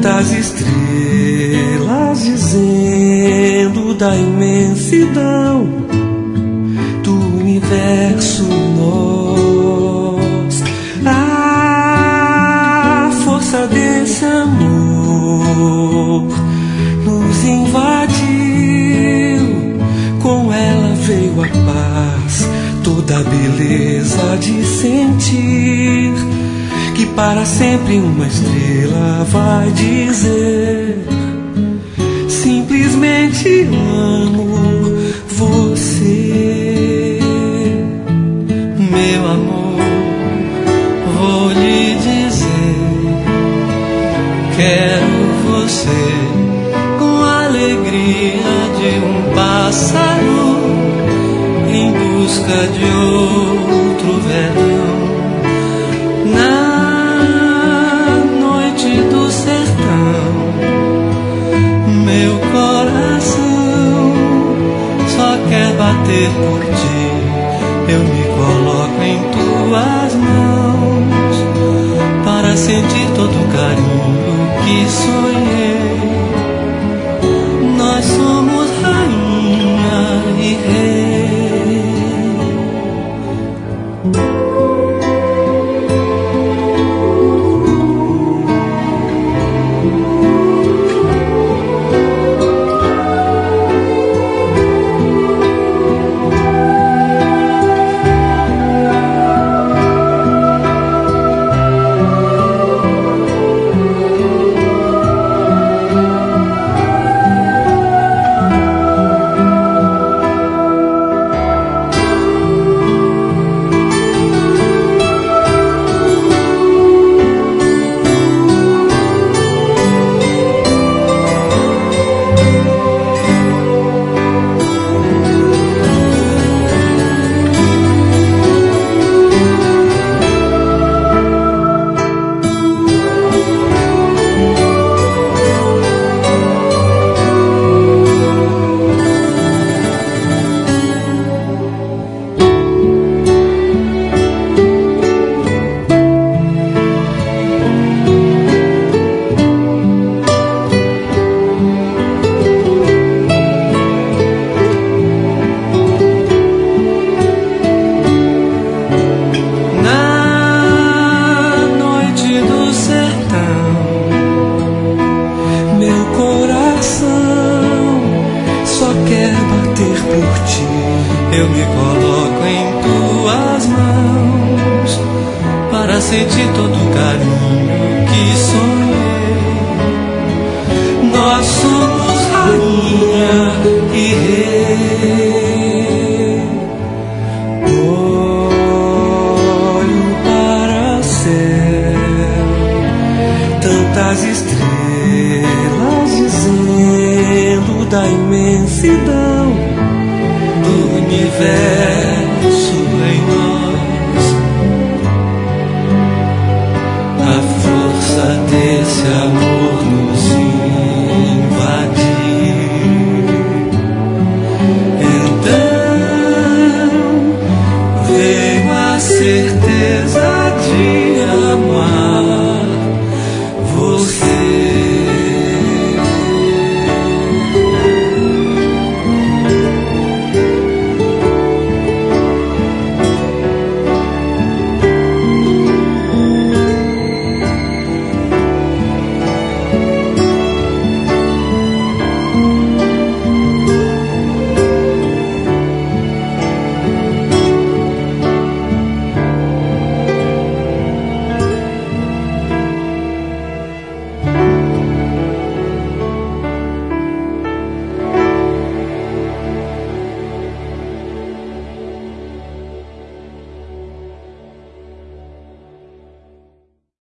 tantas estrelas dizendo da imensidão do universo. Nós, a força desse amor nos invadiu, com ela veio a paz, toda a beleza de sentir que para sempre uma estrela vai dizer: simplesmente amo você. Meu amor, vou lhe dizer, quero você com a alegria de um pássaro em busca de outro verão. Meu coração só quer bater por ti. Eu me coloco em tuas mãos para sentir todo o carinho que sonhei. Nós somos rainha e rei. Eu me coloco em tuas mãos para sentir todo o carinho que sonhei. Nós somos rainha e rei. Olho para o céu, tantas estrelas dizendo da imensidão